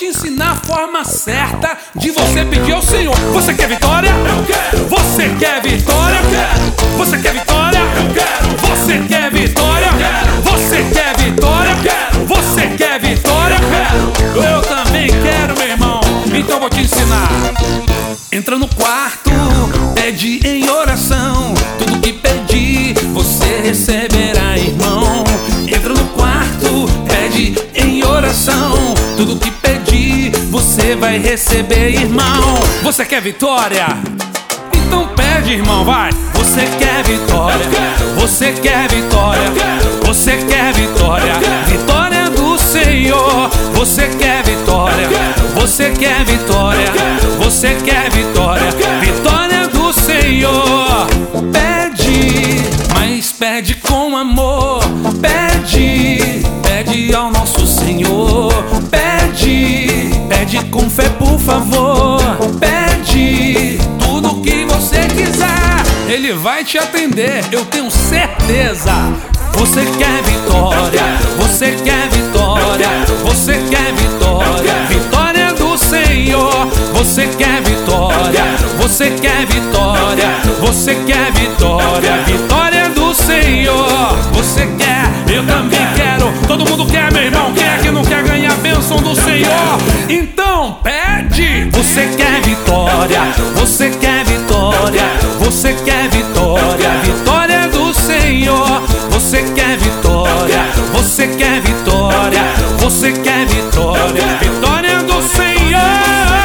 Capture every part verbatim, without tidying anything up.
te ensinar a forma certa de você pedir ao Senhor. Você quer vitória? Eu quero. Você quer vitória? Eu quero. Você quer vitória? Eu quero. Você quer vitória? Eu quero. Você quer vitória? Eu quero. Você quer vitória? Eu quero. Eu também quero, meu irmão. Então vou te ensinar. Entra no quarto, pede em oração. Tudo que pedir, você receberá, irmão. Entra no quarto, pede em oração. Tudo que pedir, você vai receber, irmão. Você quer vitória? Então pede, irmão, vai. Você quer vitória? Você quer vitória? Você quer vitória? Vitória do Senhor. Você quer vitória? Você quer vitória? Você quer vitória? Vitória do Senhor. Pede, mas pede com amor. Pede, pede ao nosso Senhor. Pede, pede com fé, por favor. Pede tudo que você quiser, Ele vai te atender, eu tenho certeza. Você quer vitória? Você quer vitória? Você quer vitória? Vitória do Senhor. Você quer vitória? Você quer vitória? Você quer vitória? Vitória do Senhor. Você quer? Eu também quero. Todo mundo quer, meu irmão. Quem é que não quer ganhar a bênção do Senhor? Então pede. Você quer vitória? Você quer vitória? Você quer vitória? Vitória do Senhor. Você quer vitória? Você quer vitória? Você quer vitória? Vitória do Senhor.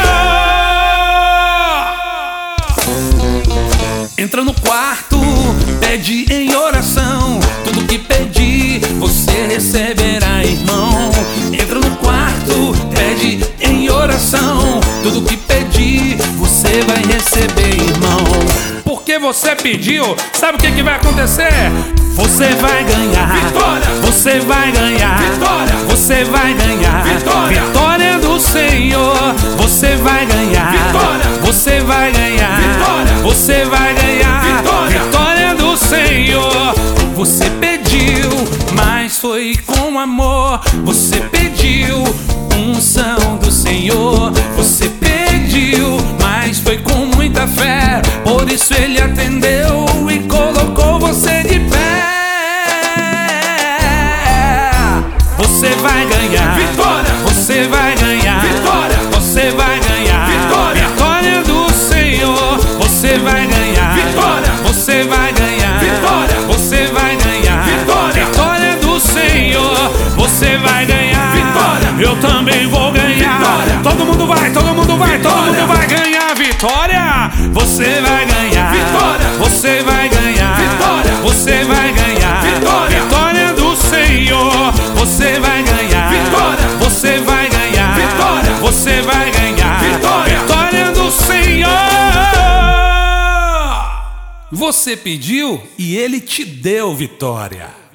Entra no quarto, pede em oração. Tudo que pedir, você receberá, irmão. Entra no quarto, pede em oração. Tudo que pedir, você vai receber, irmão. Porque você pediu, sabe o que, que vai acontecer? Você vai ganhar vitória. Você vai ganhar vitória. Você vai ganhar vitória. Vitória do Senhor. Você vai ganhar vitória. Você vai ganhar vitória. Você vai ganhar vitória. Vitória do Senhor. Você pediu, mas foi com amor. Você pediu unção do Senhor. Você pediu, mas foi com muita fé. Por isso Ele atendeu e colocou você de pé. Você vai ganhar vitória. Você vai ganhar vitória. Você vai ganhar vitória. Vitória do Senhor. Você vai ganhar vitória. Você vai ganhar vitória. Você vai ganhar vitória. Vitória do Senhor. Você vai ganhar vitória. Eu também vou ganhar vitória. Todo mundo vai, todo mundo vai, vitória. Todo mundo vai ganhar vitória. Você vai ganhar vitória. Você vai ganhar vitória. Você vai ganhar vitória. Vitória do Senhor. Você vai ganhar vitória. Você vai ganhar vitória. Você vai ganhar vitória. Vitória do Senhor. Você pediu e Ele te deu vitória.